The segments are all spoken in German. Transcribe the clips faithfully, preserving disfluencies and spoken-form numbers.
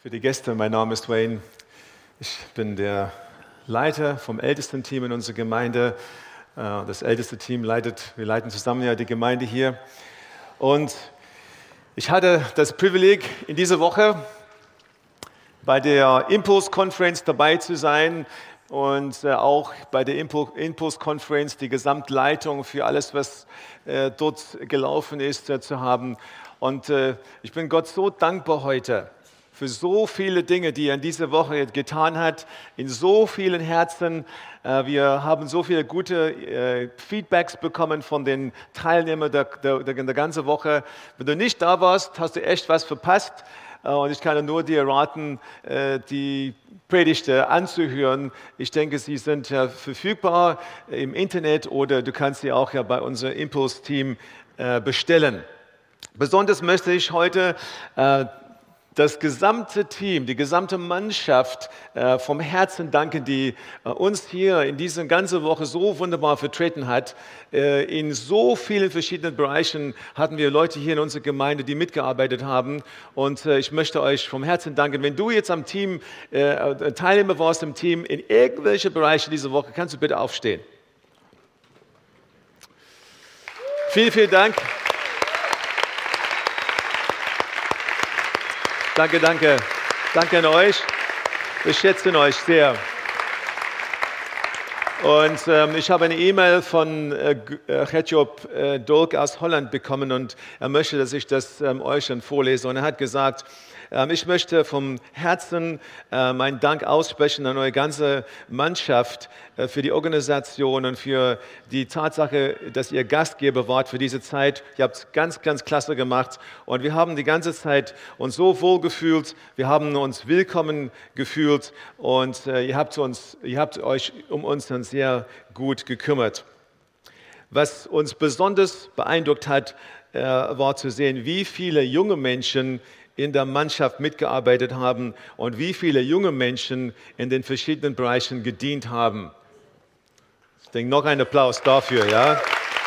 Für die Gäste, mein Name ist Wayne. Ich bin der Leiter vom ältesten Team in unserer Gemeinde. Das älteste Team leitet, wir leiten zusammen ja die Gemeinde hier. Und ich hatte das Privileg, in dieser Woche bei der Impulse-Conference dabei zu sein und auch bei der Impulse-Conference die Gesamtleitung für alles, was dort gelaufen ist, zu haben. Und ich bin Gott so dankbar heute für so viele Dinge, die er in dieser Woche getan hat, in so vielen Herzen. Wir haben so viele gute Feedbacks bekommen von den Teilnehmern der, der, der ganzen Woche. Wenn du nicht da warst, hast du echt was verpasst. Und ich kann nur dir raten, die Predigten anzuhören. Ich denke, sie sind ja verfügbar im Internet oder du kannst sie auch ja bei unserem Impulse-Team bestellen. Besonders möchte ich heute das gesamte Team, die gesamte Mannschaft äh, vom Herzen danken, die äh, uns hier in dieser ganzen Woche so wunderbar vertreten hat. Äh, in so vielen verschiedenen Bereichen hatten wir Leute hier in unserer Gemeinde, die mitgearbeitet haben. Und äh, ich möchte euch vom Herzen danken. Wenn du jetzt am Team, äh, Teilnehmer warst im Team, in irgendwelchen Bereichen dieser Woche, kannst du bitte aufstehen. Vielen, vielen Dank. Danke, danke. Danke an euch. Wir schätzen euch sehr. Und ähm, ich habe eine E-Mail von äh, Gertjob äh, Dolk aus Holland bekommen und er möchte, dass ich das ähm, euch dann vorlese. Und er hat gesagt, ähm, ich möchte vom Herzen äh, meinen Dank aussprechen an eure ganze Mannschaft äh, für die Organisation und für die Tatsache, dass ihr Gastgeber wart für diese Zeit. Ihr habt es ganz, ganz klasse gemacht und wir haben die ganze Zeit uns so wohl gefühlt. Wir haben uns willkommen gefühlt und äh, ihr habt uns, ihr habt euch um uns dann sehr gut gekümmert. Was uns besonders beeindruckt hat, äh, war zu sehen, wie viele junge Menschen in der Mannschaft mitgearbeitet haben und wie viele junge Menschen in den verschiedenen Bereichen gedient haben. Ich denke, noch ein Applaus dafür, ja.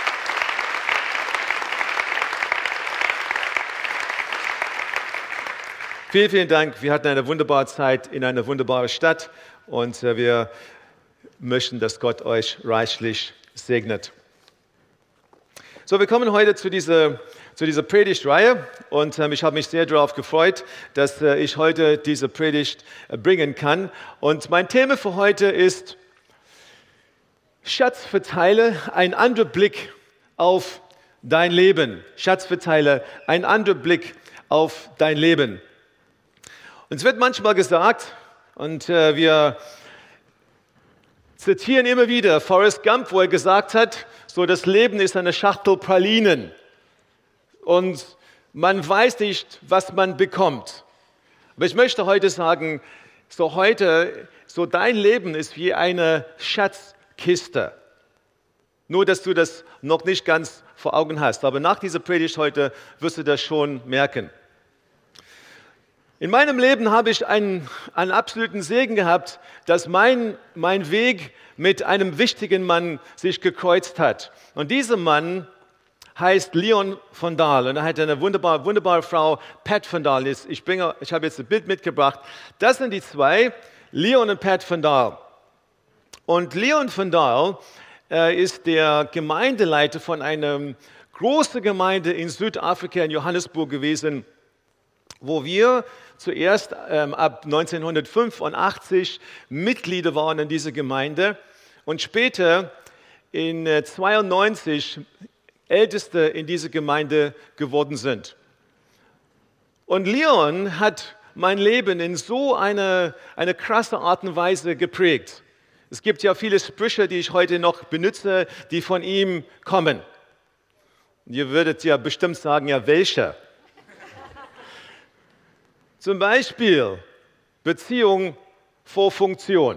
Vielen, vielen Dank. Wir hatten eine wunderbare Zeit in einer wunderbaren Stadt und äh, wir möchten, dass Gott euch reichlich segnet. So, wir kommen heute zu dieser, zu dieser Predigtreihe und ähm, ich habe mich sehr darauf gefreut, dass äh, ich heute diese Predigt äh, bringen kann. Und mein Thema für heute ist Schatzverteile, ein anderer Blick auf dein Leben. Schatzverteile, ein anderer Blick auf dein Leben. Und es wird manchmal gesagt, und äh, wir zitieren immer wieder Forrest Gump, wo er gesagt hat, so das Leben ist eine Schachtel Pralinen und man weiß nicht, was man bekommt. Aber ich möchte heute sagen, so heute, so dein Leben ist wie eine Schatzkiste. Nur, dass du das noch nicht ganz vor Augen hast. Aber nach dieser Predigt heute wirst du das schon merken. In meinem Leben habe ich einen, einen absoluten Segen gehabt, dass mein, mein Weg mit einem wichtigen Mann sich gekreuzt hat. Und dieser Mann heißt Leon van Dahl und er hat eine wunderbare, wunderbare Frau, Pat van Dahl. Ich, bringe, ich habe jetzt ein Bild mitgebracht. Das sind die zwei, Leon und Pat van Dahl. Und Leon van Dahl äh, ist der Gemeindeleiter von einer großen Gemeinde in Südafrika, in Johannesburg gewesen, wo wir zuerst ähm, ab neunzehnhundertfünfundachtzig Mitglieder waren in dieser Gemeinde und später in äh, zweiundneunzig Älteste in dieser Gemeinde geworden sind. Und Leon hat mein Leben in so eine, eine krasse Art und Weise geprägt. Es gibt ja viele Sprüche, die ich heute noch benutze, die von ihm kommen. Ihr würdet ja bestimmt sagen, ja welche? Zum Beispiel Beziehung vor Funktion.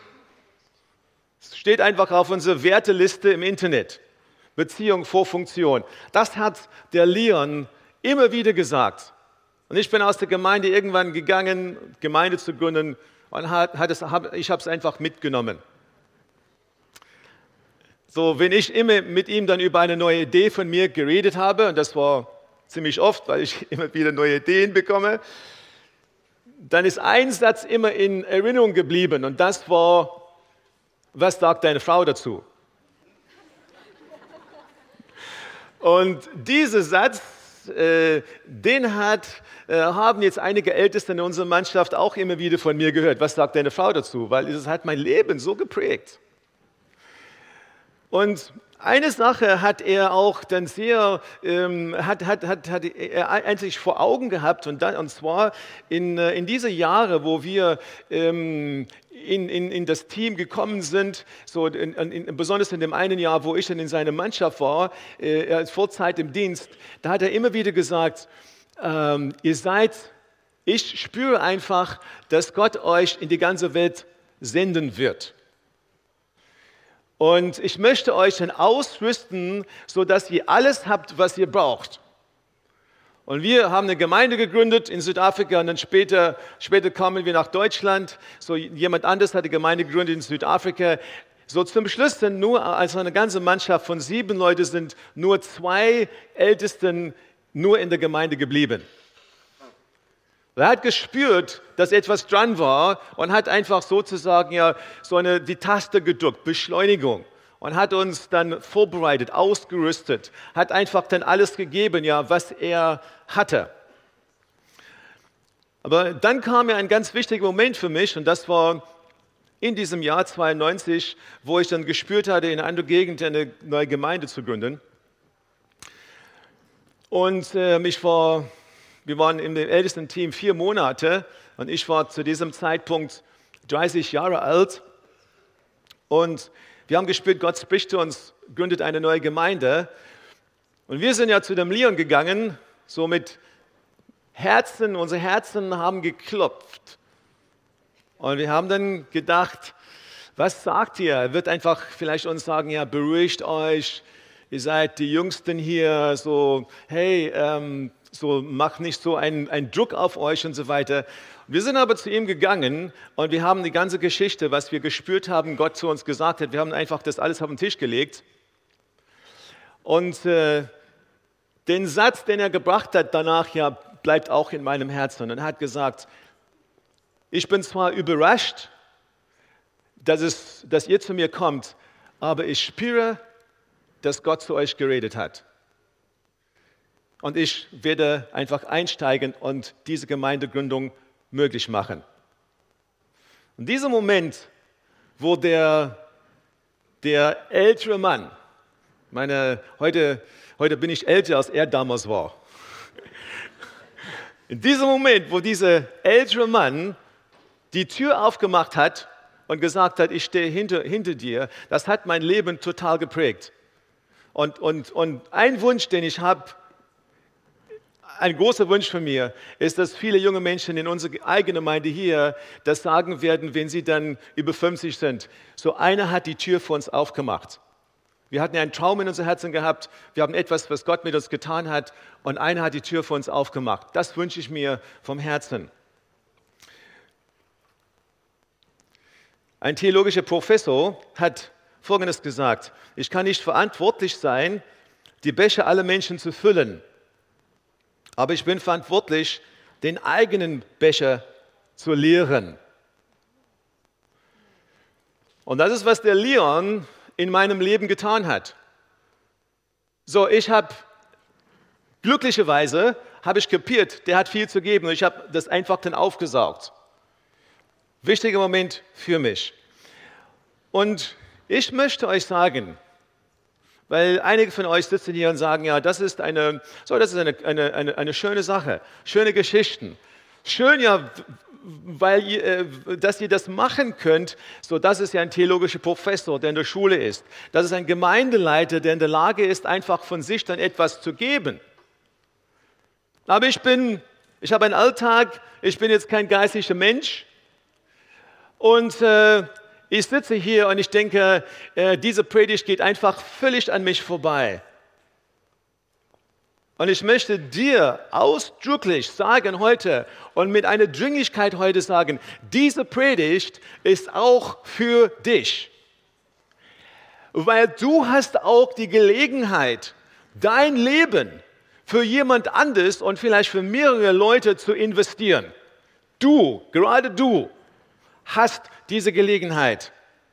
Es steht einfach auf unserer Werteliste im Internet. Beziehung vor Funktion. Das hat der Leon immer wieder gesagt. Und ich bin aus der Gemeinde irgendwann gegangen, Gemeinde zu gründen, und hat, hat es, hab, ich habe es einfach mitgenommen. So, wenn ich immer mit ihm dann über eine neue Idee von mir geredet habe, und das war ziemlich oft, weil ich immer wieder neue Ideen bekomme, dann ist ein Satz immer in Erinnerung geblieben und das war, was sagt deine Frau dazu? Und dieser Satz, äh, den hat, äh, haben jetzt einige Älteste in unserer Mannschaft auch immer wieder von mir gehört. Was sagt deine Frau dazu? Weil es hat mein Leben so geprägt. Und eine Sache hat er auch dann sehr, ähm, hat, hat, hat, hat er eigentlich vor Augen gehabt und, dann, und zwar in, in diese Jahre, wo wir ähm, in, in, in das Team gekommen sind, so in, in, besonders in dem einen Jahr, wo ich dann in seiner Mannschaft war, äh, als Vorzeit im Dienst, da hat er immer wieder gesagt, ähm, ihr seid, ich spüre einfach, dass Gott euch in die ganze Welt senden wird. Und ich möchte euch dann ausrüsten, sodass ihr alles habt, was ihr braucht. Und wir haben eine Gemeinde gegründet in Südafrika und dann später, später kamen wir nach Deutschland. So jemand anderes hat die Gemeinde gegründet in Südafrika. So zum Schluss sind nur, also eine ganze Mannschaft von sieben Leuten sind nur zwei Ältesten nur in der Gemeinde geblieben. Er hat gespürt, dass etwas dran war und hat einfach sozusagen ja so eine, die Taste gedrückt, Beschleunigung. Und hat uns dann vorbereitet, ausgerüstet, hat einfach dann alles gegeben, ja, was er hatte. Aber dann kam ja ein ganz wichtiger Moment für mich und das war in diesem Jahr zweiundneunzig, wo ich dann gespürt hatte, in einer anderen Gegend eine neue Gemeinde zu gründen. Und äh, mich war... Wir waren in dem ältesten Team vier Monate und ich war zu diesem Zeitpunkt dreißig Jahre alt. Und wir haben gespürt, Gott spricht zu uns, gründet eine neue Gemeinde. Und wir sind ja zu dem Leon gegangen, so mit Herzen, unsere Herzen haben geklopft. Und wir haben dann gedacht, was sagt ihr? Er wird einfach vielleicht uns sagen, ja, beruhigt euch, ihr seid die Jüngsten hier, so, hey, ähm, so macht nicht so einen, einen Druck auf euch und so weiter. Wir sind aber zu ihm gegangen und wir haben die ganze Geschichte, was wir gespürt haben, Gott zu uns gesagt hat, wir haben einfach das alles auf den Tisch gelegt. Und äh, den Satz, den er gebracht hat danach, ja, bleibt auch in meinem Herzen. Und er hat gesagt, ich bin zwar überrascht, dass, es, dass ihr zu mir kommt, aber ich spüre, dass Gott zu euch geredet hat. Und ich werde einfach einsteigen und diese Gemeindegründung möglich machen. Und dieser Moment, wo der, der ältere Mann, meine, heute, heute bin ich älter, als er damals war. In diesem Moment, wo dieser ältere Mann die Tür aufgemacht hat und gesagt hat, ich stehe hinter, hinter dir, das hat mein Leben total geprägt. Und, und, und ein Wunsch, den ich habe, ein großer Wunsch von mir ist, dass viele junge Menschen in unserer eigenen Gemeinde hier das sagen werden, wenn sie dann über fünfzig sind. So einer hat die Tür für uns aufgemacht. Wir hatten einen Traum in unserem Herzen gehabt. Wir haben etwas, was Gott mit uns getan hat. Und einer hat die Tür für uns aufgemacht. Das wünsche ich mir vom Herzen. Ein theologischer Professor hat Folgendes gesagt. Ich kann nicht verantwortlich sein, die Becher aller Menschen zu füllen. Aber ich bin verantwortlich, den eigenen Becher zu leeren. Und das ist, was der Leon in meinem Leben getan hat. So, ich habe, glücklicherweise habe ich kapiert, der hat viel zu geben und ich habe das einfach dann aufgesaugt. Wichtiger Moment für mich. Und ich möchte euch sagen, weil einige von euch sitzen hier und sagen, ja, das ist eine, so, das ist eine, eine, eine, eine schöne Sache, schöne Geschichten. Schön ja, weil ihr, dass ihr das machen könnt. So, das ist ja ein theologischer Professor, der in der Schule ist. Das ist ein Gemeindeleiter, der in der Lage ist, einfach von sich dann etwas zu geben. Aber ich bin, ich habe einen Alltag, ich bin jetzt kein geistlicher Mensch und äh, ich sitze hier und ich denke, äh, diese Predigt geht einfach völlig an mich vorbei. Und ich möchte dir ausdrücklich sagen heute und mit einer Dringlichkeit heute sagen, diese Predigt ist auch für dich. Weil du hast auch die Gelegenheit, dein Leben für jemand anderes und vielleicht für mehrere Leute zu investieren. Du, gerade du, hast diese Gelegenheit.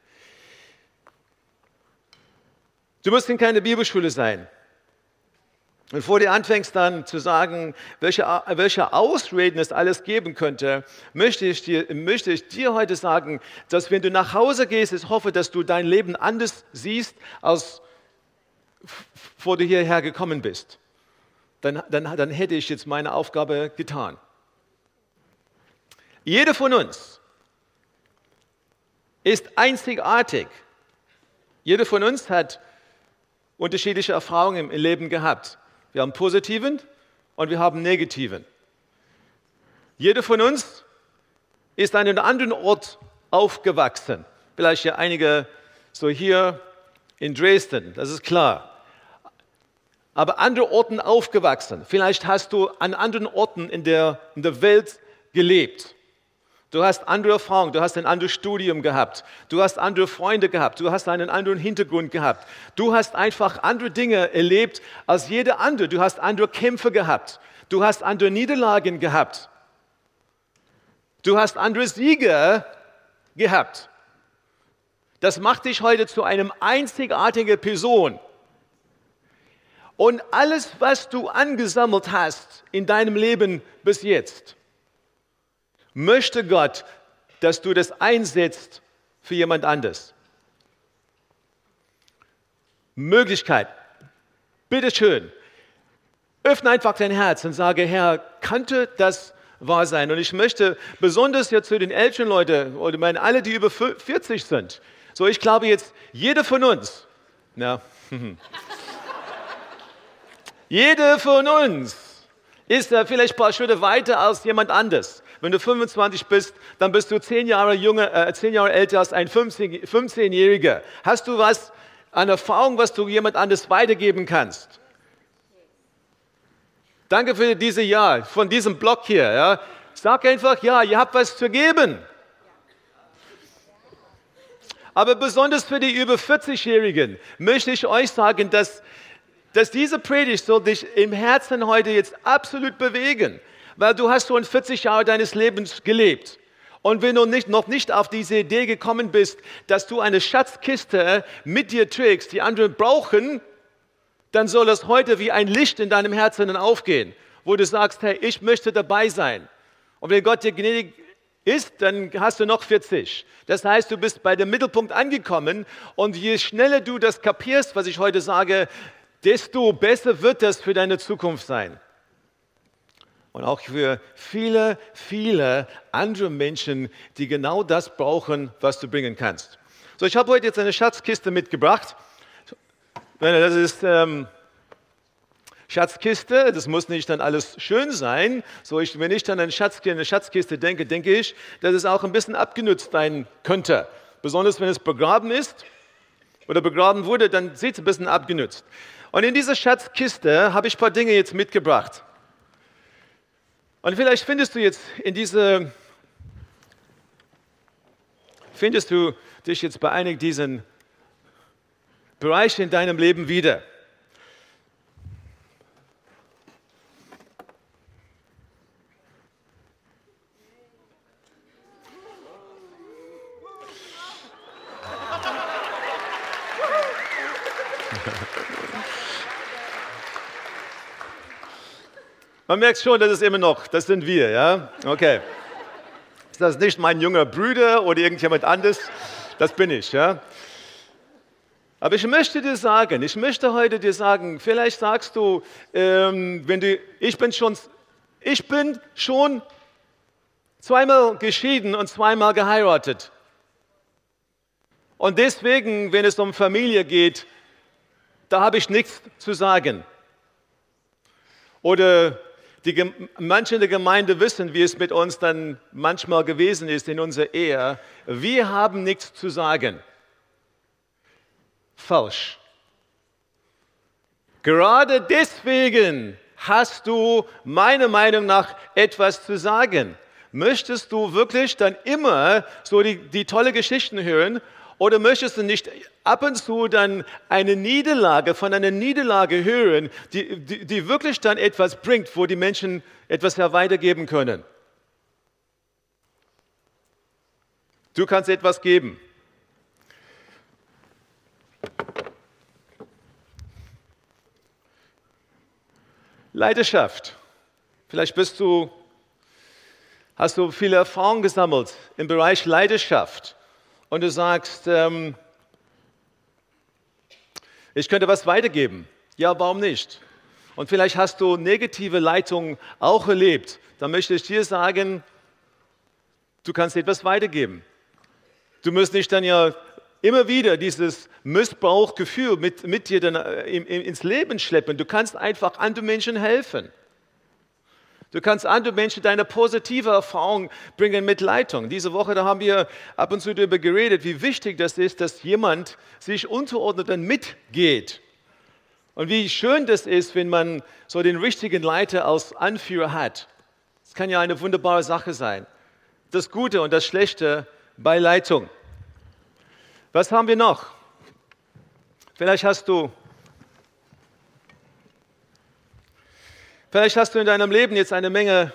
Du musst in keine Bibelschule sein. Und bevor du anfängst dann zu sagen, welche, welche Ausreden es alles geben könnte, möchte ich, dir, möchte ich dir heute sagen, dass wenn du nach Hause gehst, ich hoffe, dass du dein Leben anders siehst, als bevor du hierher gekommen bist. Dann, dann, dann hätte ich jetzt meine Aufgabe getan. Jeder von uns ist einzigartig. Jeder von uns hat unterschiedliche Erfahrungen im Leben gehabt. Wir haben positiven und wir haben negativen. Jeder von uns ist an einem anderen Ort aufgewachsen. Vielleicht ja einige so hier in Dresden, das ist klar. Aber andere Orten aufgewachsen. Vielleicht hast du an anderen Orten in der, in der Welt gelebt. Du hast andere Erfahrungen, du hast ein anderes Studium gehabt, du hast andere Freunde gehabt, du hast einen anderen Hintergrund gehabt. Du hast einfach andere Dinge erlebt als jeder andere. Du hast andere Kämpfe gehabt, du hast andere Niederlagen gehabt, du hast andere Siege gehabt. Das macht dich heute zu einem einzigartigen Person. Und alles, was du angesammelt hast in deinem Leben bis jetzt, möchte Gott, dass du das einsetzt für jemand anderes. Möglichkeit. Bitteschön. Öffne einfach dein Herz und sage, Herr, könnte das wahr sein? Und ich möchte besonders jetzt zu den älteren Leuten, oder meine, alle, die über vierzig sind, so ich glaube jetzt, jeder von uns, na, jeder von uns ist da vielleicht ein paar Schritte weiter als jemand anderes. Wenn du fünfundzwanzig bist, dann bist du zehn Jahre, jünger, äh, zehn Jahre älter als ein fünfzehnjähriger. Hast du was an Erfahrung, was du jemand anderes weitergeben kannst? Danke für dieses Ja, von diesem Blog hier. Ja. Sag einfach, ja, ihr habt was zu geben. Aber besonders für die über vierzig-Jährigen möchte ich euch sagen, dass, dass diese Predigt soll dich im Herzen heute jetzt absolut bewegen. Weil du hast schon vierzig Jahre deines Lebens gelebt. Und wenn du nicht, noch nicht auf diese Idee gekommen bist, dass du eine Schatzkiste mit dir trägst, die andere brauchen, dann soll es heute wie ein Licht in deinem Herzen aufgehen, wo du sagst, hey, ich möchte dabei sein. Und wenn Gott dir gnädig ist, dann hast du noch vierzig. Das heißt, du bist bei dem Mittelpunkt angekommen und je schneller du das kapierst, was ich heute sage, desto besser wird das für deine Zukunft sein. Und auch für viele, viele andere Menschen, die genau das brauchen, was du bringen kannst. So, ich habe heute jetzt eine Schatzkiste mitgebracht. Das ist ähm, Schatzkiste, das muss nicht dann alles schön sein. So, ich, wenn ich dann an eine Schatzkiste, eine Schatzkiste denke, denke ich, dass es auch ein bisschen abgenutzt sein könnte. Besonders wenn es begraben ist oder begraben wurde, dann sieht es ein bisschen abgenutzt. Und in dieser Schatzkiste habe ich ein paar Dinge jetzt mitgebracht. Und vielleicht findest du jetzt in diese, findest du dich jetzt bei einigen diesen Bereichen in deinem Leben wieder. Man merkt schon, das ist immer noch, das sind wir, ja? Okay. Ist das nicht mein junger Bruder oder irgendjemand anderes? Das bin ich, ja? Aber ich möchte dir sagen, ich möchte heute dir sagen, vielleicht sagst du, ähm, wenn du, ich bin schon, ich bin schon zweimal geschieden und zweimal geheiratet. Und deswegen, wenn es um Familie geht, da habe ich nichts zu sagen. Oder die, manche in der Gemeinde wissen, wie es mit uns dann manchmal gewesen ist in unserer Ehe. Wir haben nichts zu sagen. Falsch. Gerade deswegen hast du meiner Meinung nach etwas zu sagen. Möchtest du wirklich dann immer so die, die tolle Geschichten hören oder möchtest du nicht ab und zu dann eine Niederlage von einer Niederlage hören, die, die, die wirklich dann etwas bringt, wo die Menschen etwas weitergeben können? Du kannst etwas geben. Leidenschaft. Vielleicht bist du, hast du viele Erfahrungen gesammelt im Bereich Leidenschaft und du sagst, ähm, ich könnte was weitergeben. Ja, warum nicht? Und vielleicht hast du negative Leitungen auch erlebt. Dann möchte ich dir sagen, du kannst etwas weitergeben. Du musst nicht dann ja immer wieder dieses Missbrauchgefühl mit, mit dir dann ins Leben schleppen. Du kannst einfach anderen Menschen helfen. Du kannst anderen Menschen deine positive Erfahrung bringen mit Leitung. Diese Woche, da haben wir ab und zu darüber geredet, wie wichtig das ist, dass jemand sich unterordnet und mitgeht. Und wie schön das ist, wenn man so den richtigen Leiter als Anführer hat. Das kann ja eine wunderbare Sache sein. Das Gute und das Schlechte bei Leitung. Was haben wir noch? Vielleicht hast du, vielleicht hast du in deinem Leben jetzt eine Menge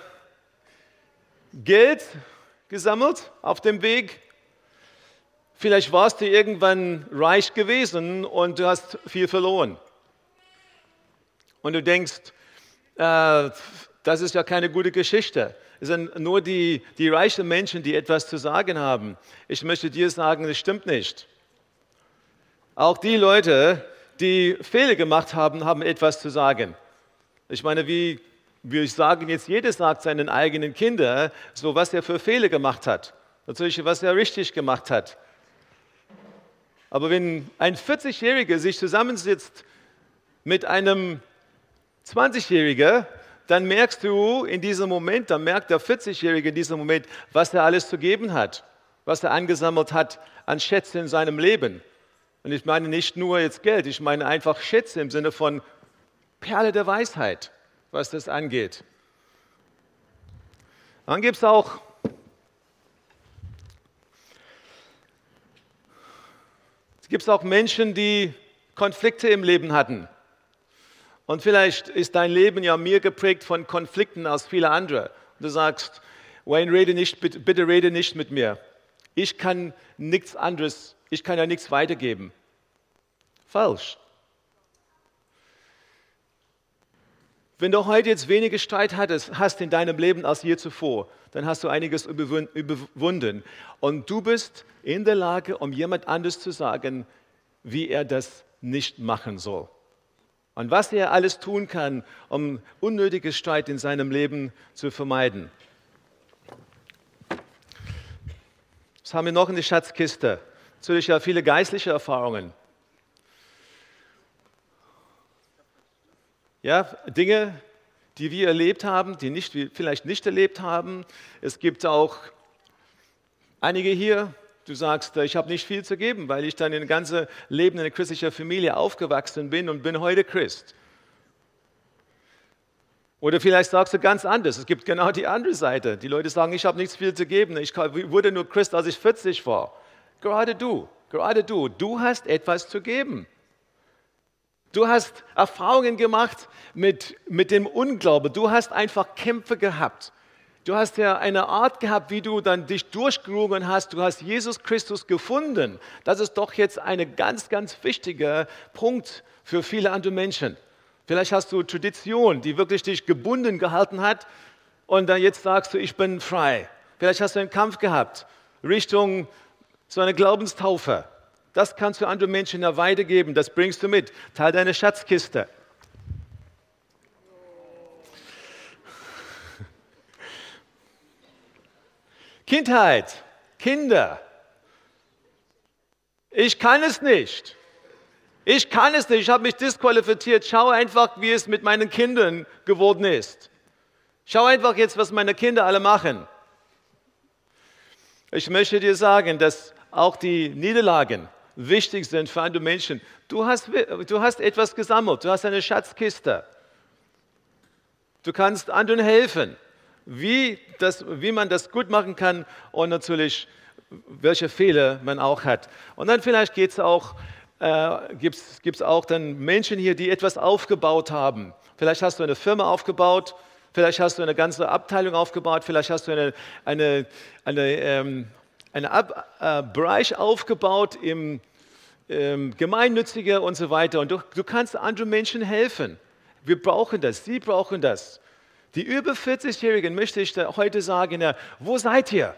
Geld gesammelt auf dem Weg. Vielleicht warst du irgendwann reich gewesen und du hast viel verloren. Und du denkst, äh, das ist ja keine gute Geschichte. Es sind nur die, die reichen Menschen, die etwas zu sagen haben. Ich möchte dir sagen, das stimmt nicht. Auch die Leute, die Fehler gemacht haben, haben etwas zu sagen. Ich meine, wie wir sagen jetzt, jeder sagt seinen eigenen Kindern, so was er für Fehler gemacht hat. Natürlich, was er richtig gemacht hat. Aber wenn ein vierzigjähriger sich zusammensitzt mit einem zwanzigjährigen, dann merkst du in diesem Moment, dann merkt der vierzigjährige in diesem Moment, was er alles zu geben hat, was er angesammelt hat an Schätzen in seinem Leben. Und ich meine nicht nur jetzt Geld, ich meine einfach Schätze im Sinne von Perle der Weisheit, was das angeht. Dann gibt es auch gibt es auch Menschen, die Konflikte im Leben hatten. Und vielleicht ist dein Leben ja mehr geprägt von Konflikten als viele andere. Und du sagst, Wayne, rede nicht, bitte, bitte rede nicht mit mir. Ich kann nichts anderes, ich kann ja nichts weitergeben. Falsch. Wenn du heute jetzt weniger Streit hattest, hast in deinem Leben als je zuvor, dann hast du einiges überwunden. Und du bist in der Lage, um jemand anderes zu sagen, wie er das nicht machen soll. Und was er alles tun kann, um unnötiges Streit in seinem Leben zu vermeiden. Was haben wir noch in der Schatzkiste? Natürlich ja viele geistliche Erfahrungen. Ja, Dinge, die wir erlebt haben, die nicht, wir vielleicht nicht erlebt haben. Es gibt auch einige hier, du sagst, ich habe nicht viel zu geben, weil ich dann ein ganzes Leben in einer christlichen Familie aufgewachsen bin und bin heute Christ. Oder vielleicht sagst du ganz anders, es gibt genau die andere Seite. Die Leute sagen, ich habe nichts viel zu geben, ich wurde nur Christ, als ich vierzig war. Gerade du, gerade du, du hast etwas zu geben. Du hast Erfahrungen gemacht mit, mit dem Unglauben. Du hast einfach Kämpfe gehabt. Du hast ja eine Art gehabt, wie du dann dich durchgerungen hast. Du hast Jesus Christus gefunden. Das ist doch jetzt ein ganz, ganz wichtiger Punkt für viele andere Menschen. Vielleicht hast du Tradition, die wirklich dich gebunden gehalten hat. Und dann jetzt sagst du, ich bin frei. Vielleicht hast du einen Kampf gehabt, Richtung so eine Glaubenstaufe. Das kannst du anderen Menschen ja weitergeben, das bringst du mit. Teil deiner Schatzkiste. Kindheit, Kinder. Ich kann es nicht. Ich kann es nicht, ich habe mich disqualifiziert. Schau einfach, wie es mit meinen Kindern geworden ist. Schau einfach jetzt, was meine Kinder alle machen. Ich möchte dir sagen, dass auch die Niederlagen wichtig sind für andere Menschen. Du hast, du hast etwas gesammelt, du hast eine Schatzkiste. Du kannst anderen helfen, wie, das, wie man das gut machen kann und natürlich, welche Fehler man auch hat. Und dann vielleicht geht's auch, äh, gibt es auch dann Menschen hier, die etwas aufgebaut haben. Vielleicht hast du eine Firma aufgebaut, vielleicht hast du eine ganze Abteilung aufgebaut, vielleicht hast du eine, eine, eine ähm, einen Ab äh, Bereich aufgebaut im ähm, Gemeinnützige und so weiter. Und du, du kannst anderen Menschen helfen. Wir brauchen das, sie brauchen das. Die über vierzig-Jährigen möchte ich heute sagen, ja, wo seid ihr?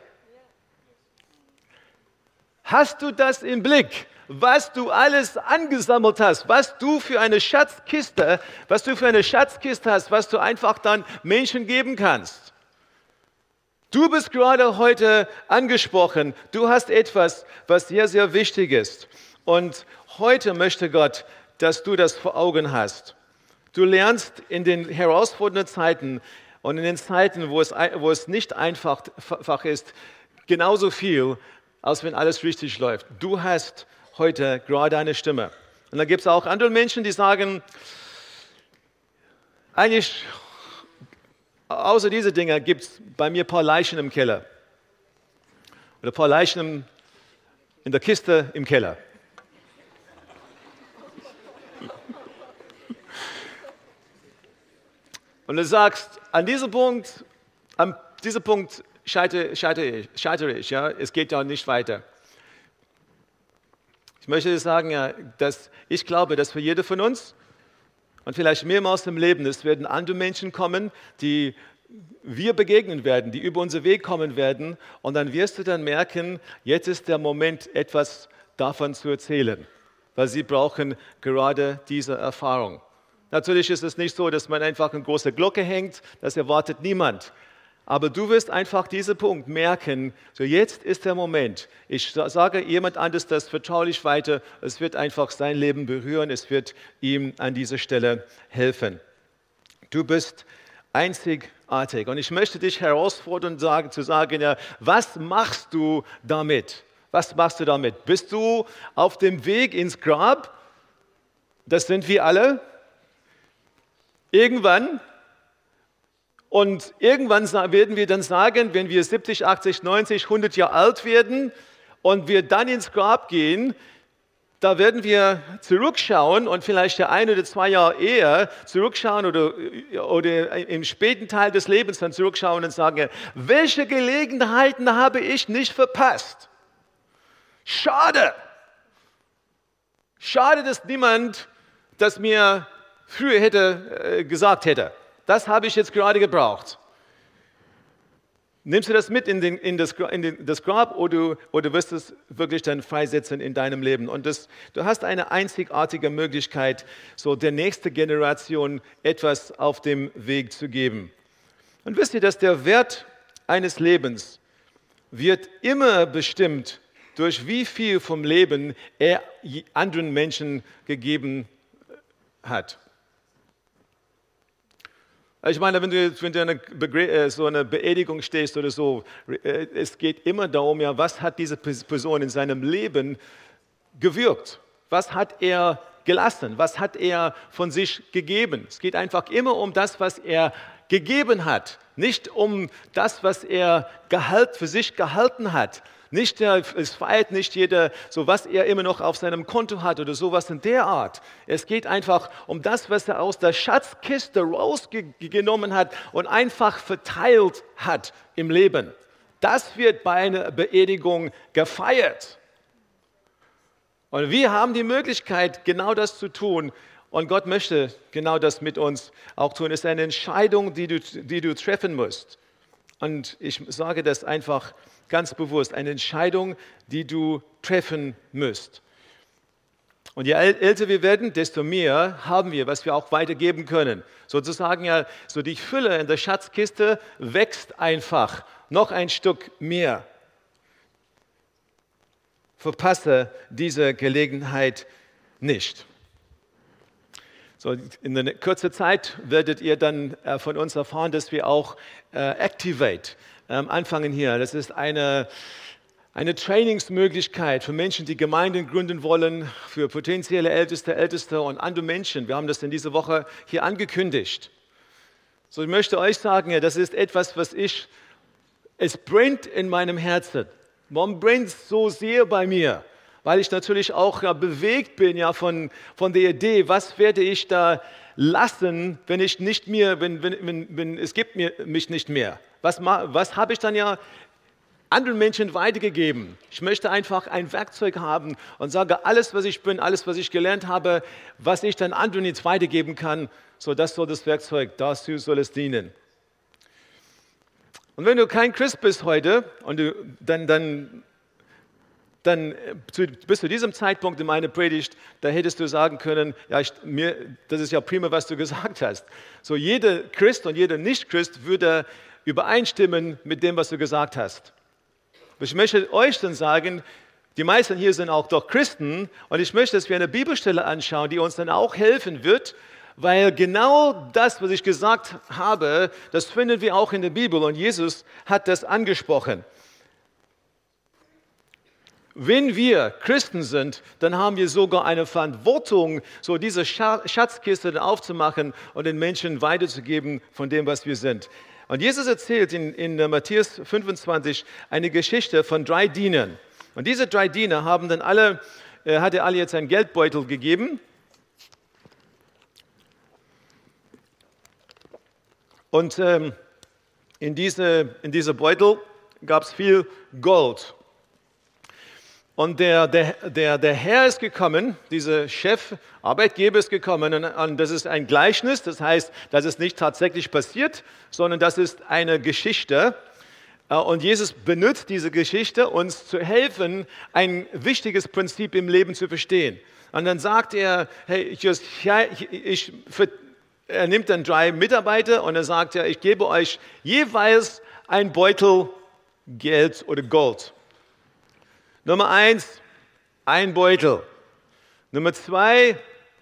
Hast du das im Blick, was du alles angesammelt hast, was du für eine Schatzkiste, was du für eine Schatzkiste hast, was du einfach dann Menschen geben kannst? Du bist gerade heute angesprochen, du hast etwas, was sehr, sehr wichtig ist. Und heute möchte Gott, dass du das vor Augen hast. Du lernst in den herausfordernden Zeiten und in den Zeiten, wo es, wo es nicht einfach ist, genauso viel, als wenn alles richtig läuft. Du hast heute gerade eine Stimme. Und dann gibt es auch andere Menschen, die sagen, eigentlich, außer diese Dinge, gibt es bei mir ein paar Leichen im Keller. Oder ein paar Leichen in der Kiste im Keller. Und du sagst, an diesem Punkt, an diesem Punkt scheitere, scheitere ich, scheitere ich ja? Es geht ja nicht weiter. Ich möchte dir sagen, ja, dass ich glaube, dass für jede von uns und vielleicht mehrmals im Leben, es werden andere Menschen kommen, die wir begegnen werden, die über unseren Weg kommen werden. Und dann wirst du dann merken, jetzt ist der Moment, etwas davon zu erzählen, weil sie brauchen gerade diese Erfahrung. Natürlich ist es nicht so, dass man einfach eine große Glocke hängt, das erwartet niemand. Aber du wirst einfach diesen Punkt merken, so jetzt ist der Moment. Ich sage jemand anderes das vertraulich weiter, es wird einfach sein Leben berühren, es wird ihm an dieser Stelle helfen. Du bist einzigartig und ich möchte dich herausfordern, sagen, zu sagen, ja, was machst du damit? Was machst du damit? Bist du auf dem Weg ins Grab? Das sind wir alle. Irgendwann, und irgendwann werden wir dann sagen, wenn wir siebzig, achtzig, neunzig, hundert Jahre alt werden und wir dann ins Grab gehen, da werden wir zurückschauen und vielleicht der ein oder zwei Jahre eher zurückschauen oder, oder im späten Teil des Lebens dann zurückschauen und sagen, welche Gelegenheiten habe ich nicht verpasst? Schade! Schade, dass niemand das mir früher hätte, äh, gesagt hätte. Das habe ich jetzt gerade gebraucht. Nimmst du das mit in, den, in, das, in den, das Grab oder, oder wirst du es wirklich dann freisetzen in deinem Leben? Und das, du hast eine einzigartige Möglichkeit, so der nächsten Generation etwas auf dem Weg zu geben. Und wisst ihr, dass der Wert eines Lebens wird immer bestimmt durch wie viel vom Leben er anderen Menschen gegeben hat. Ich meine, wenn du, wenn du eine Begr- so eine Beerdigung stehst oder so, es geht immer darum, ja, was hat diese Person in seinem Leben gewirkt? Was hat er gelassen? Was hat er von sich gegeben? Es geht einfach immer um das, was er gegeben hat, nicht um das, was er gehalt, für sich gehalten hat. Nicht der, es feiert nicht jeder, so was er immer noch auf seinem Konto hat oder sowas in der Art. Es geht einfach um das, was er aus der Schatzkiste rausgenommen hat und einfach verteilt hat im Leben. Das wird bei einer Beerdigung gefeiert. Und wir haben die Möglichkeit, genau das zu tun. Und Gott möchte genau das mit uns auch tun. Es ist eine Entscheidung, die du, die du treffen musst. Und ich sage das einfach ganz bewusst, eine Entscheidung, die du treffen musst. Und je älter wir werden, desto mehr haben wir, was wir auch weitergeben können. Sozusagen ja, so die Fülle in der Schatzkiste wächst einfach noch ein Stück mehr. Verpasse diese Gelegenheit nicht. So, in einer kurzen Zeit werdet ihr dann äh, von uns erfahren, dass wir auch äh, Activate ähm, anfangen hier. Das ist eine, eine Trainingsmöglichkeit für Menschen, die Gemeinden gründen wollen, für potenzielle Älteste, Älteste und andere Menschen. Wir haben das in dieser Woche hier angekündigt. So, ich möchte euch sagen, ja, das ist etwas, was ich, es brennt in meinem Herzen. Warum brennt es so sehr bei mir? Weil ich natürlich auch ja, bewegt bin ja, von, von der Idee, was werde ich da lassen, wenn ich nicht mehr, wenn, wenn, wenn, wenn es gibt mir, mich nicht mehr. Was, was habe ich dann ja anderen Menschen weitergegeben. Ich möchte einfach ein Werkzeug haben und sage, alles, was ich bin, alles, was ich gelernt habe, was ich dann anderen jetzt weitergeben kann, so das soll das Werkzeug, dazu soll es dienen. Und wenn du kein Christ bist heute, und du, dann, dann, dann zu, bis zu diesem Zeitpunkt in meiner Predigt, da hättest du sagen können, ja, ich, mir, das ist ja prima, was du gesagt hast. So jeder Christ und jeder Nicht-Christ würde übereinstimmen mit dem, was du gesagt hast. Ich möchte euch dann sagen, die meisten hier sind auch doch Christen und ich möchte, dass wir eine Bibelstelle anschauen, die uns dann auch helfen wird, weil genau das, was ich gesagt habe, das finden wir auch in der Bibel und Jesus hat das angesprochen. Wenn wir Christen sind, dann haben wir sogar eine Verantwortung, so diese Schatzkiste dann aufzumachen und den Menschen weiterzugeben von dem, was wir sind. Und Jesus erzählt in, in Matthäus fünfundzwanzig eine Geschichte von drei Dienern. Und diese drei Diener haben dann alle, äh, hat er alle jetzt einen Geldbeutel gegeben. Und ähm, in diese, in diese Beutel gab es viel Gold. Und der, der, der, der Herr ist gekommen, dieser Chef, Arbeitgeber ist gekommen und, und das ist ein Gleichnis, das heißt, das ist nicht tatsächlich passiert, sondern das ist eine Geschichte. Und Jesus benutzt diese Geschichte, uns zu helfen, ein wichtiges Prinzip im Leben zu verstehen. Und dann sagt er, hey, ich, ich, ich, er nimmt dann drei Mitarbeiter und er sagt, ja, ich gebe euch jeweils ein Beutel Geld oder Gold. Nummer eins, ein Beutel. Nummer zwei,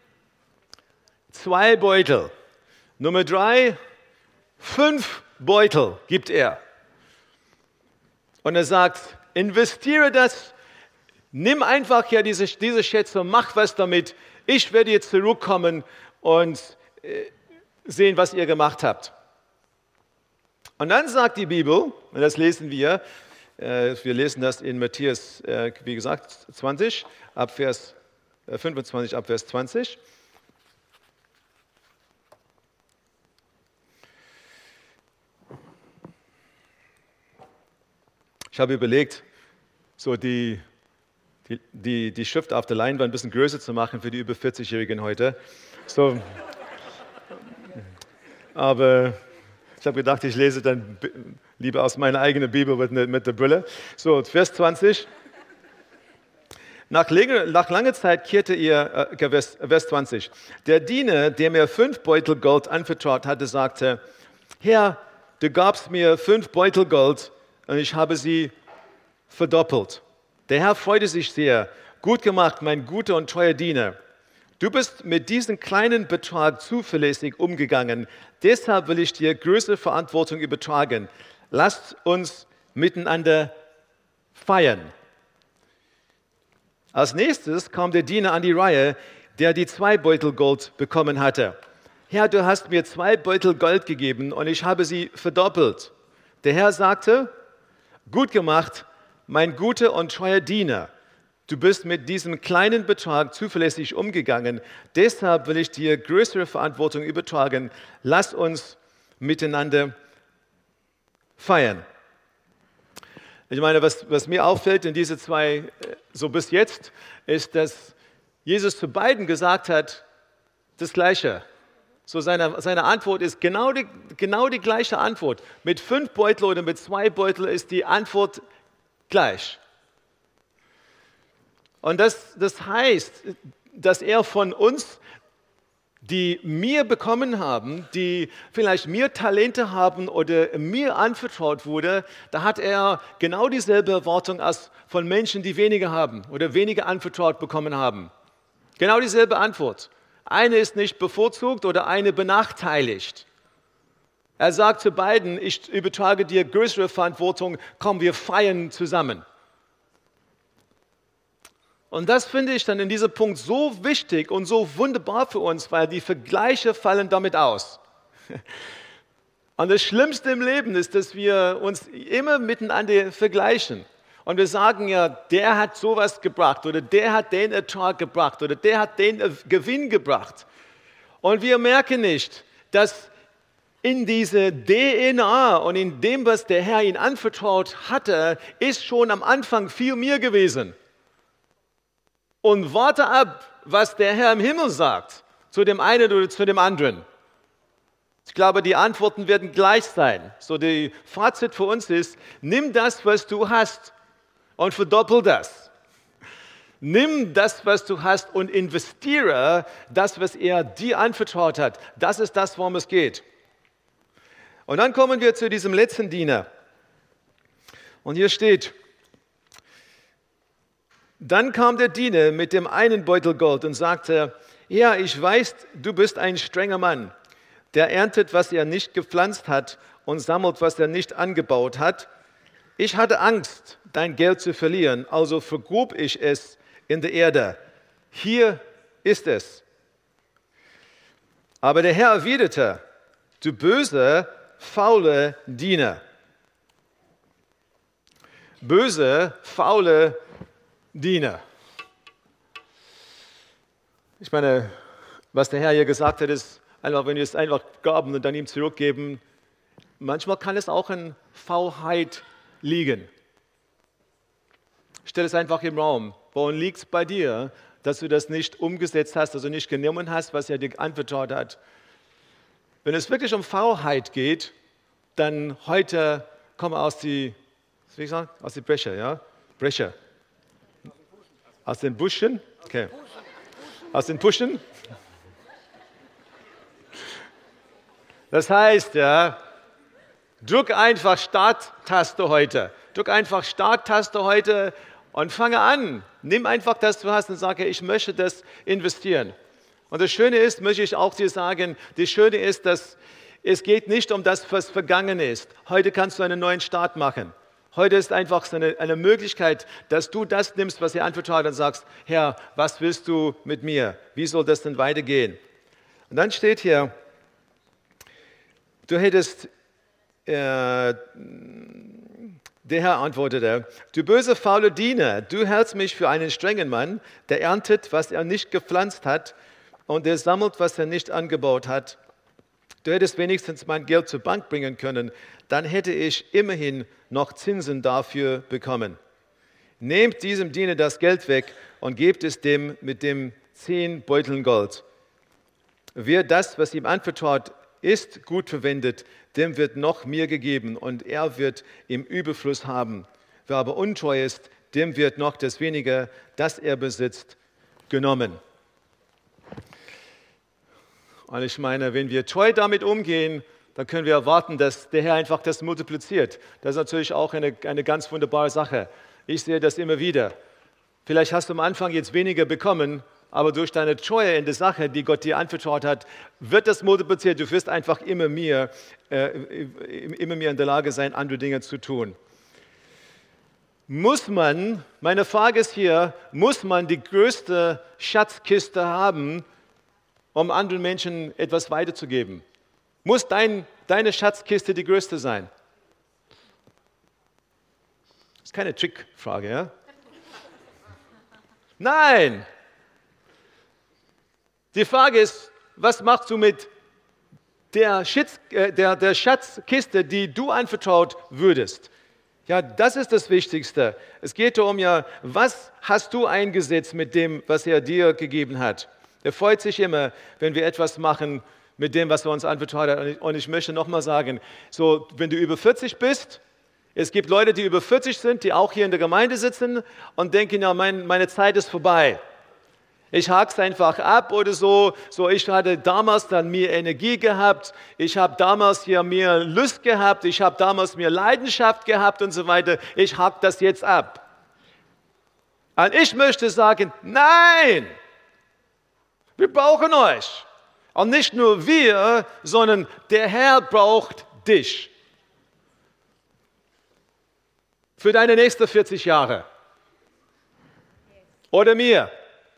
zwei Beutel. Nummer drei, fünf Beutel gibt er. Und er sagt, investiere das, nimm einfach ja diese, diese Schätze, mach was damit. Ich werde jetzt zurückkommen und äh, sehen, was ihr gemacht habt. Und dann sagt die Bibel, und das lesen wir, wir lesen das in Matthäus, wie gesagt, zwanzig, ab Vers fünfundzwanzig, ab Vers zwanzig. Ich habe überlegt, so die, die, die, die Schrift auf der Leinwand ein bisschen größer zu machen für die über vierzig-Jährigen heute. So, aber ich habe gedacht, ich lese dann lieber aus meiner eigenen Bibel mit, mit der Brille. So, Vers zwanzig. Nach, nach langer Zeit kehrte ihr, äh, Vers, Vers zwanzig. Der Diener, der mir fünf Beutel Gold anvertraut hatte, sagte, Herr, du gabst mir fünf Beutel Gold und ich habe sie verdoppelt. Der Herr freute sich sehr. Gut gemacht, mein guter und treuer Diener. Du bist mit diesem kleinen Betrag zuverlässig umgegangen. Deshalb will ich dir größere Verantwortung übertragen. Lasst uns miteinander feiern. Als nächstes kam der Diener an die Reihe, der die zwei Beutel Gold bekommen hatte. Herr, du hast mir zwei Beutel Gold gegeben und ich habe sie verdoppelt. Der Herr sagte, gut gemacht, mein guter und treuer Diener. Du bist mit diesem kleinen Betrag zuverlässig umgegangen. Deshalb will ich dir größere Verantwortung übertragen. Lass uns miteinander feiern. Ich meine, was, was mir auffällt in diese zwei, so bis jetzt, ist, dass Jesus zu beiden gesagt hat, das Gleiche. So seine, seine Antwort ist genau die, genau die gleiche Antwort. Mit fünf Beutel oder mit zwei Beutel ist die Antwort gleich. Und das, das heißt, dass er von uns, die mir bekommen haben, die vielleicht mir Talente haben oder mir anvertraut wurde, da hat er genau dieselbe Erwartung als von Menschen, die weniger haben oder weniger anvertraut bekommen haben. Genau dieselbe Antwort. Eine ist nicht bevorzugt oder eine benachteiligt. Er sagt zu beiden, ich übertrage dir größere Verantwortung, komm, wir feiern zusammen. Und das finde ich dann in diesem Punkt so wichtig und so wunderbar für uns, weil die Vergleiche fallen damit aus. Und das Schlimmste im Leben ist, dass wir uns immer miteinander vergleichen. Und wir sagen ja, der hat sowas gebracht oder der hat den Ertrag gebracht oder der hat den Gewinn gebracht. Und wir merken nicht, dass In diese D N A und in dem, was der Herr ihn anvertraut hatte, ist schon am Anfang viel mehr gewesen. Und warte ab, was der Herr im Himmel sagt, zu dem einen oder zu dem anderen. Ich glaube, die Antworten werden gleich sein. So, die Fazit für uns ist, nimm das, was du hast und verdoppel das. Nimm das, was du hast und investiere das, was er dir anvertraut hat. Das ist das, worum es geht. Und dann kommen wir zu diesem letzten Diener. Und hier steht, dann kam der Diener mit dem einen Beutel Gold und sagte, ja, ich weiß, du bist ein strenger Mann, der erntet, was er nicht gepflanzt hat und sammelt, was er nicht angebaut hat. Ich hatte Angst, dein Geld zu verlieren, also vergrub ich es in der Erde. Hier ist es. Aber der Herr erwiderte, du böse, faule Diener. Böse, faule Diener. Ich meine, was der Herr hier gesagt hat, ist, einfach, wenn wir es einfach gaben und dann ihm zurückgeben, manchmal kann es auch in Faulheit liegen. Stell es einfach im Raum. Woran liegt es bei dir, dass du das nicht umgesetzt hast, also nicht genommen hast, was er dir anvertraut hat? Wenn es wirklich um Faulheit geht, dann heute kommen aus die, wie ich sagen, aus die Bresche, ja? Bresche. Aus den Buschen? Okay. Aus den Buschen? Das heißt, ja, drück einfach Start-Taste heute. Drück einfach Start-Taste heute und fange an. Nimm einfach das, was du hast und sage, ich möchte das investieren. Und das Schöne ist, möchte ich auch dir sagen, das Schöne ist, dass es geht nicht um das, was vergangen ist. Heute kannst du einen neuen Start machen. Heute ist einfach so eine, eine Möglichkeit, dass du das nimmst, was er anvertraut und sagst, Herr, was willst du mit mir? Wie soll das denn weitergehen? Und dann steht hier, du hättest, äh, der Herr antwortete, du böse, faule Diener, du hältst mich für einen strengen Mann, der erntet, was er nicht gepflanzt hat und der sammelt, was er nicht angebaut hat. Du hättest wenigstens mein Geld zur Bank bringen können, dann hätte ich immerhin noch Zinsen dafür bekommen. Nehmt diesem Diener das Geld weg und gebt es dem mit dem zehn Beuteln Gold. Wer das, was ihm anvertraut ist, gut verwendet, dem wird noch mehr gegeben und er wird im Überfluss haben. Wer aber untreu ist, dem wird noch das Wenige, das er besitzt, genommen. Und ich meine, wenn wir treu damit umgehen, dann können wir erwarten, dass der Herr einfach das multipliziert. Das ist natürlich auch eine, eine ganz wunderbare Sache. Ich sehe das immer wieder. Vielleicht hast du am Anfang jetzt weniger bekommen, aber durch deine Treue in der Sache, die Gott dir anvertraut hat, wird das multipliziert. Du wirst einfach immer mehr, äh, immer mehr in der Lage sein, andere Dinge zu tun. Muss man, meine Frage ist hier, muss man die größte Schatzkiste haben, um anderen Menschen etwas weiterzugeben? Muss dein, deine Schatzkiste die größte sein? Das ist keine Trickfrage, ja? Nein! Die Frage ist, was machst du mit der, Schitz, äh, der, der Schatzkiste, die du anvertraut würdest? Ja, das ist das Wichtigste. Es geht darum, ja, was hast du eingesetzt mit dem, was er dir gegeben hat? Er freut sich immer, wenn wir etwas machen mit dem, was er uns anvertraut hat. Und ich, und ich möchte nochmal sagen, so, wenn du über vierzig bist, es gibt Leute, die über vierzig sind, die auch hier in der Gemeinde sitzen und denken, ja, mein, meine Zeit ist vorbei. Ich hake es einfach ab oder so. So, ich hatte damals dann mehr Energie gehabt. Ich habe damals hier mehr Lust gehabt. Ich habe damals mehr Leidenschaft gehabt und so weiter. Ich hake das jetzt ab. Und ich möchte sagen, nein! Wir brauchen euch. Und nicht nur wir, sondern der Herr braucht dich. Für deine nächsten vierzig Jahre. Oder mir.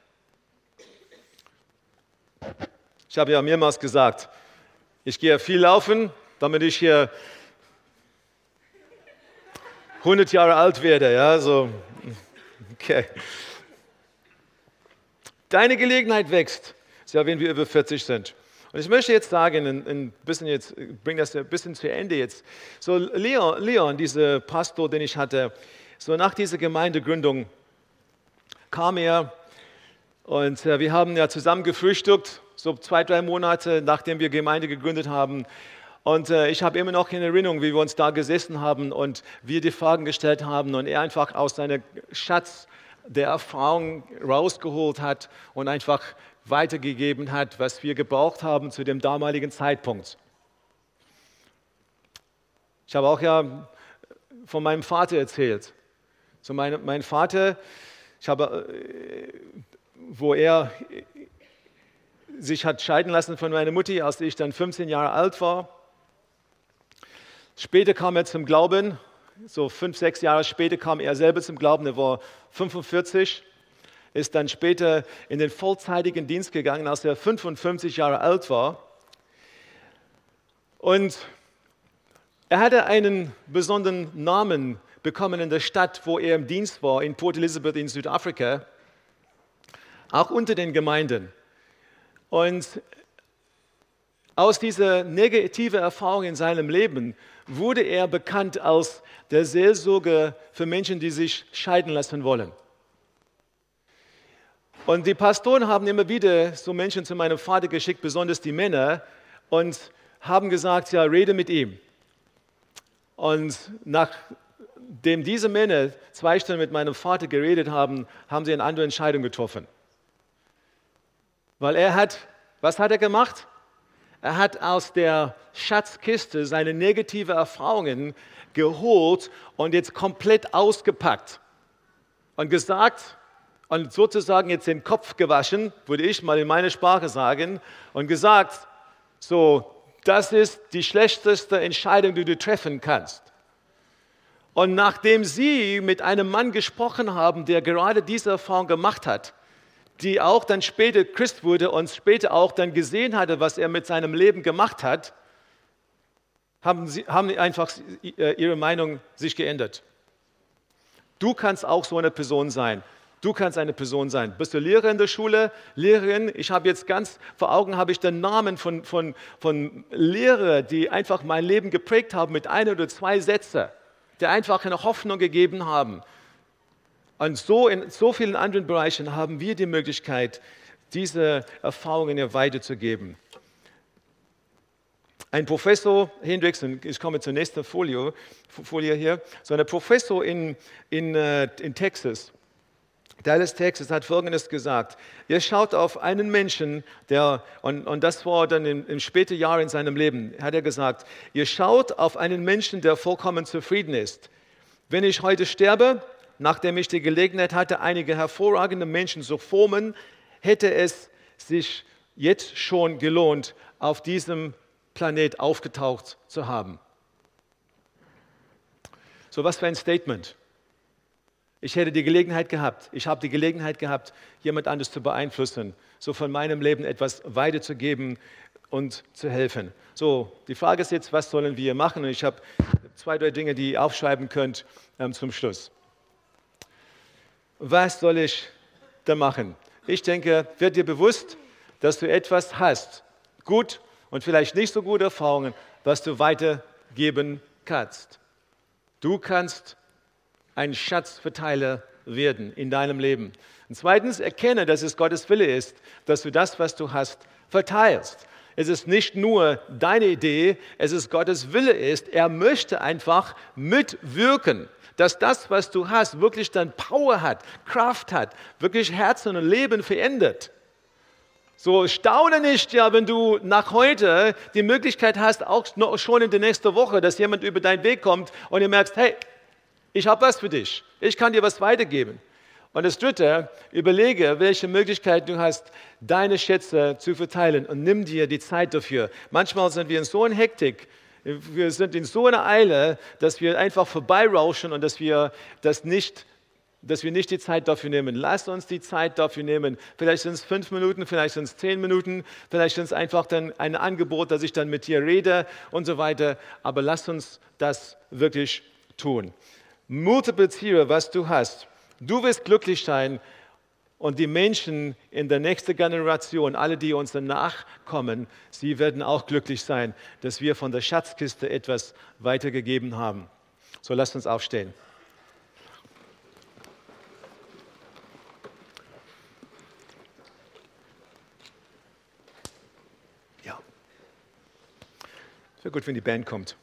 Ich habe ja mehrmals gesagt, ich gehe viel laufen, damit ich hier hundert Jahre alt werde. Ja, so. Okay. Deine Gelegenheit wächst, ja, wenn wir über vierzig sind. Und ich möchte jetzt sagen, ein, ein bisschen jetzt, bring das ein bisschen zu Ende jetzt. So Leon, Leon, dieser Pastor, den ich hatte, so nach dieser Gemeindegründung kam er und äh, wir haben ja zusammen gefrühstückt, so zwei, drei Monate, nachdem wir Gemeinde gegründet haben. Und äh, ich habe immer noch in Erinnerung, wie wir uns da gesessen haben und wir die Fragen gestellt haben und er einfach aus seinem Schatz der Erfahrung rausgeholt hat und einfach weitergegeben hat, was wir gebraucht haben zu dem damaligen Zeitpunkt. Ich habe auch ja von meinem Vater erzählt. So mein, mein Vater, ich habe, wo er sich hat scheiden lassen von meiner Mutti, als ich dann fünfzehn Jahre alt war. Später kam er zum Glauben, so fünf, sechs Jahre später kam er selber zum Glauben, er war fünfundvierzig, ist dann später in den vollzeitigen Dienst gegangen, als er fünfundfünfzig Jahre alt war. Und er hatte einen besonderen Namen bekommen in der Stadt, wo er im Dienst war, in Port Elizabeth in Südafrika, auch unter den Gemeinden. Und aus dieser negativen Erfahrung in seinem Leben wurde er bekannt als der Seelsorger für Menschen, die sich scheiden lassen wollen. Und die Pastoren haben immer wieder so Menschen zu meinem Vater geschickt, besonders die Männer, und haben gesagt, ja, rede mit ihm. Und nachdem diese Männer zwei Stunden mit meinem Vater geredet haben, haben sie eine andere Entscheidung getroffen. Weil er hat, was hat er gemacht? Er hat aus der Schatzkiste seine negativen Erfahrungen geholt und jetzt komplett ausgepackt und gesagt und sozusagen jetzt den Kopf gewaschen, würde ich mal in meiner Sprache sagen, und gesagt, so, das ist die schlechteste Entscheidung, die du treffen kannst. Und nachdem sie mit einem Mann gesprochen haben, der gerade diese Erfahrung gemacht hat, die auch dann später Christ wurde und später auch dann gesehen hatte, was er mit seinem Leben gemacht hat, haben sie haben einfach ihre Meinung sich geändert. Du kannst auch so eine Person sein. Du kannst eine Person sein. Bist du Lehrer in der Schule? Lehrerin? Ich habe jetzt ganz vor Augen habe ich den Namen von, von, von Lehrern, die einfach mein Leben geprägt haben mit ein oder zwei Sätzen, die einfach eine Hoffnung gegeben haben. Und so in so vielen anderen Bereichen haben wir die Möglichkeit, diese Erfahrungen ja weiterzugeben. Ein Professor, Hendricks, und ich komme zur nächsten Folie, Folie hier, so ein Professor in, in, in Texas, Dallas, Texas, hat Folgendes gesagt: Ihr schaut auf einen Menschen, der, und, und das war dann im, im späten Jahr in seinem Leben, hat er gesagt, ihr schaut auf einen Menschen, der vollkommen zufrieden ist. Wenn ich heute sterbe, nachdem ich die Gelegenheit hatte, einige hervorragende Menschen zu formen, hätte es sich jetzt schon gelohnt, auf diesem Planet aufgetaucht zu haben. So, was für ein Statement. Ich hätte die Gelegenheit gehabt, ich habe die Gelegenheit gehabt, jemand anderes zu beeinflussen, so von meinem Leben etwas weiterzugeben und zu helfen. So, die Frage ist jetzt, was sollen wir machen? Und ich habe zwei, drei Dinge, die ihr aufschreiben könnt ähm, zum Schluss. Was soll ich da machen? Ich denke, wird dir bewusst, dass du etwas hast, gut und vielleicht nicht so gute Erfahrungen, was du weitergeben kannst. Du kannst ein Schatzverteiler werden in deinem Leben. Und zweitens, erkenne, dass es Gottes Wille ist, dass du das, was du hast, verteilst. Es ist nicht nur deine Idee, es ist Gottes Wille ist, er möchte einfach mitwirken, dass das, was du hast, wirklich dann Power hat, Kraft hat, wirklich Herzen und Leben verändert. So, staune nicht, ja, wenn du nach heute die Möglichkeit hast, auch noch schon in der nächsten Woche, dass jemand über deinen Weg kommt und du merkst, hey, ich habe was für dich, ich kann dir was weitergeben. Und das Dritte, überlege, welche Möglichkeit du hast, deine Schätze zu verteilen und nimm dir die Zeit dafür. Manchmal sind wir in so einer Hektik, wir sind in so einer Eile, dass wir einfach vorbeirauschen und dass wir das nicht, dass wir nicht die Zeit dafür nehmen. Lass uns die Zeit dafür nehmen. Vielleicht sind es fünf Minuten, vielleicht sind es zehn Minuten, vielleicht sind es einfach dann ein Angebot, dass ich dann mit dir rede und so weiter. Aber lass uns das wirklich tun. Multipliziere, was du hast. Du wirst glücklich sein Und die Menschen in der nächsten Generation, alle, die uns danach kommen, sie werden auch glücklich sein, dass wir von der Schatzkiste etwas weitergegeben haben. So, lasst uns aufstehen. Ja. Es wäre gut, wenn die Band kommt.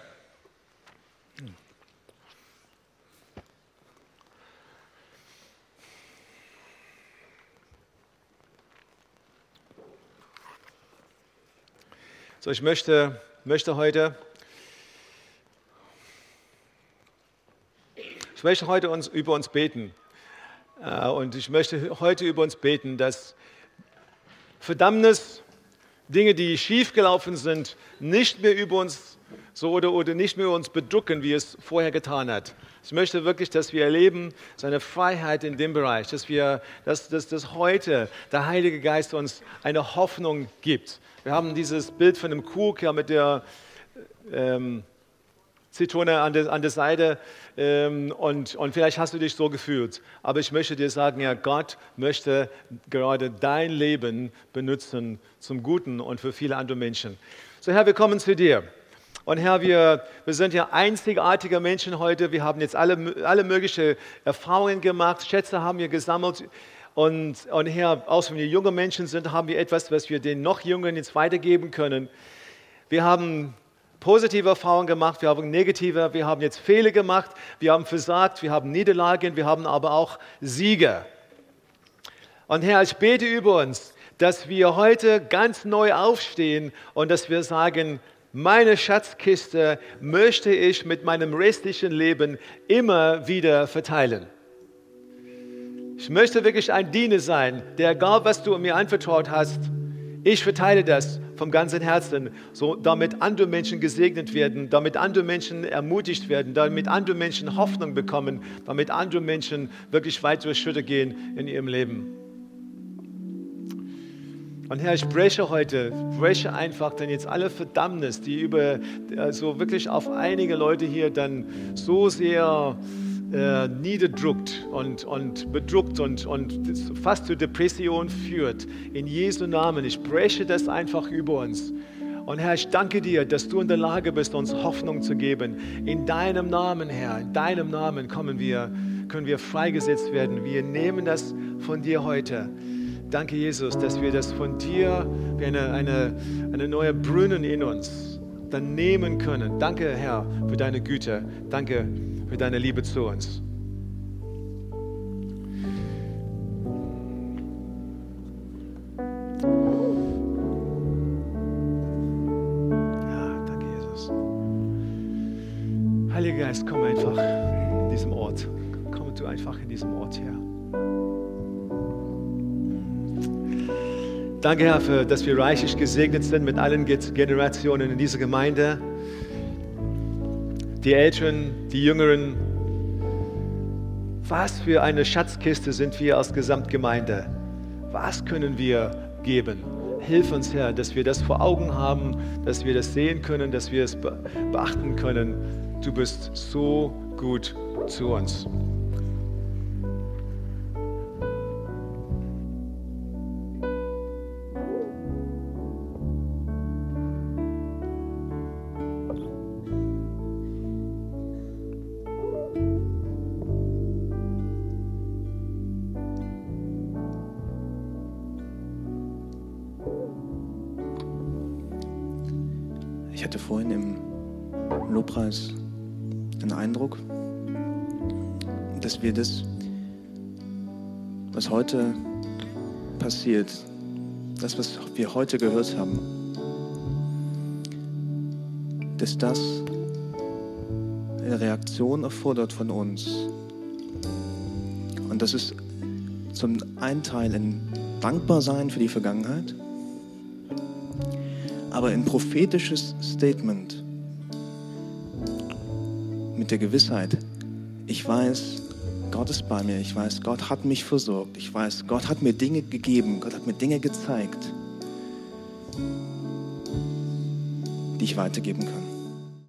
So, ich möchte, möchte heute, ich möchte heute uns, über uns beten. Äh, und ich möchte heute über uns beten, dass Verdammnis, Dinge, die schiefgelaufen sind, nicht mehr über uns so oder, oder nicht mehr uns bedrücken, wie es vorher getan hat. Ich möchte wirklich, dass wir erleben seine Freiheit in dem Bereich, dass wir, dass, dass, dass heute der Heilige Geist uns eine Hoffnung gibt. Wir haben dieses Bild von einem Krug ja, mit der ähm, Zitrone an der, an der Seite ähm, und, und vielleicht hast du dich so gefühlt. Aber ich möchte dir sagen, ja, Gott möchte gerade dein Leben benutzen zum Guten und für viele andere Menschen. So, Herr, wir kommen zu dir. Und Herr, wir, wir sind ja einzigartige Menschen heute. Wir haben jetzt alle, alle möglichen Erfahrungen gemacht, Schätze haben wir gesammelt. Und, und Herr, auch wenn wir junge Menschen sind, haben wir etwas, was wir den noch Jüngeren jetzt weitergeben können. Wir haben positive Erfahrungen gemacht, wir haben negative, wir haben jetzt Fehler gemacht, wir haben versagt, wir haben Niederlagen, wir haben aber auch Siege. Und Herr, ich bete über uns, dass wir heute ganz neu aufstehen und dass wir sagen, meine Schatzkiste möchte ich mit meinem restlichen Leben immer wieder verteilen. Ich möchte wirklich ein Diener sein, der, egal was du mir anvertraut hast, ich verteile das vom ganzen Herzen, so damit andere Menschen gesegnet werden, damit andere Menschen ermutigt werden, damit andere Menschen Hoffnung bekommen, damit andere Menschen wirklich weitere Schritte gehen in ihrem Leben. Und Herr, ich breche heute, breche einfach dann jetzt alle Verdammnis, die über so wirklich auf einige Leute hier dann so sehr äh, niederdrückt und, und bedrückt und, und fast zur Depression führt. In Jesu Namen, ich breche das einfach über uns. Und Herr, ich danke dir, dass du in der Lage bist, uns Hoffnung zu geben. In deinem Namen, Herr, in deinem Namen kommen wir, können wir freigesetzt werden. Wir nehmen das von dir heute. Danke, Jesus, dass wir das von dir, wie eine, eine, eine neue Brunnen in uns, dann nehmen können. Danke, Herr, für deine Güte. Danke für deine Liebe zu uns. Ja, danke, Jesus. Heiliger Geist, komm einfach in diesem Ort. Komm du einfach in diesem Ort her. Danke, Herr, für, dass wir reichlich gesegnet sind mit allen Generationen in dieser Gemeinde. Die Älteren, die Jüngeren. Was für eine Schatzkiste sind wir als Gesamtgemeinde? Was können wir geben? Hilf uns, Herr, dass wir das vor Augen haben, dass wir das sehen können, dass wir es beachten können. Du bist so gut zu uns. Ich hatte vorhin im Lobpreis den Eindruck, dass wir das, was heute passiert, das, was wir heute gehört haben, dass das eine Reaktion erfordert von uns. Und das ist zum einen Teil ein Dankbarsein für die Vergangenheit, aber ein prophetisches Statement mit der Gewissheit, ich weiß, Gott ist bei mir, ich weiß, Gott hat mich versorgt, ich weiß, Gott hat mir Dinge gegeben, Gott hat mir Dinge gezeigt, die ich weitergeben kann.